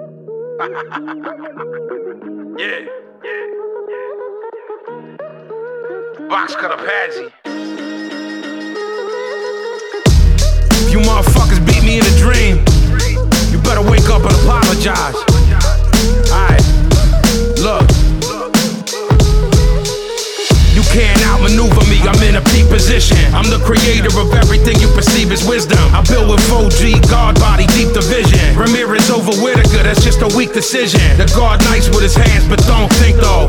Yeah. Box cutter Patsy. If you motherfuckers beat me in a dream, you better wake up and apologize. Alright, look. You can't outmaneuver me, I'm in a peak position. I'm the creator of everything you perceive as wisdom. I built with 4G, guard body, deep division. Ramirez over Whitaker, that's just a weak decision. The guard nice with his hands, but don't think though.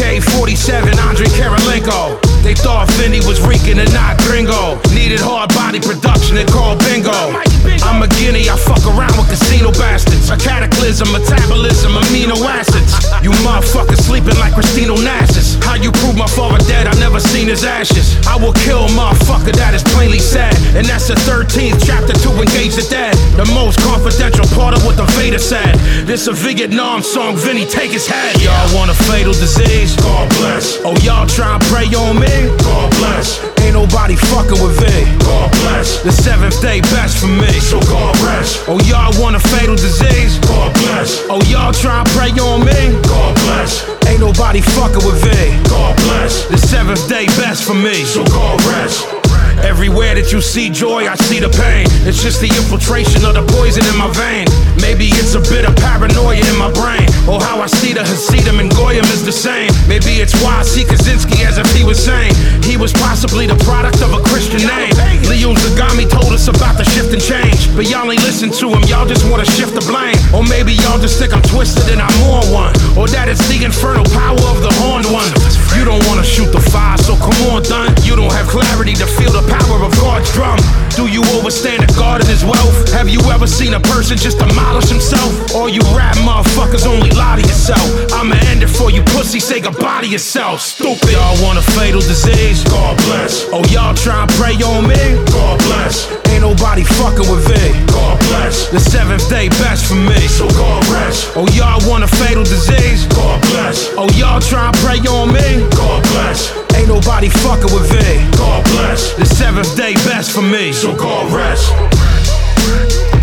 AK-47, Andre Karolinko. They thought Vinny was Rican and not gringo. Needed hard body production and called bingo. I'm a guinea, I fuck around with casino bastards. A cataclysm, metabolism, amino acids. You motherfuckers sleeping like Christina Onassis. How you prove my father dead? I never seen his ashes. I will kill a motherfucker, that is plainly sad. And that's the 13th chapter to engage the dead. The most confidential part of what the Vader said. This a Vietnam song, Vinny, take his head. Y'all want a fatal disease? God bless. Oh, y'all try and pray on me? God bless. Ain't nobody fucking with V. God bless. The seventh day best for me, so God rest. Oh, y'all want a fatal disease? God bless. Oh, y'all try and pray on me? God bless. Ain't nobody fucking with V. God bless. The seventh day best for me, so God rest. Everywhere that you see joy, I see the pain. It's just the infiltration of the poison in my vein. Maybe it's a bit of paranoia in my brain, or how I see the Hasidim and Goyim is the same. Maybe it's why I see Kaczynski as if he was sane. He was possibly the product of a Christian name. Leo Zagami told us about the shift and change, but y'all ain't listen to him, y'all just wanna shift the blame. Or maybe y'all just think I'm twisted and I'm on one, or that it's the infernal power of the horned one. You don't wanna shoot the fire, so come on, done. You don't have clarity to feel the power of God's drum. Do you overstand the God and his wealth? Have you ever seen a person just demolish himself? All you rap motherfuckers only lie to yourself. I'ma end it for you pussy, say goodbye to yourself. Stupid. Y'all want a fatal disease? God bless. Oh, y'all try and pray on me? God bless. Ain't nobody fucking with V. God bless. The seventh day best for me, so God rest. Oh, y'all want a fatal disease? God bless. Oh, y'all try and pray on me? God bless. Ain't nobody fucking with V. God bless. The seventh day best for me, so God rest.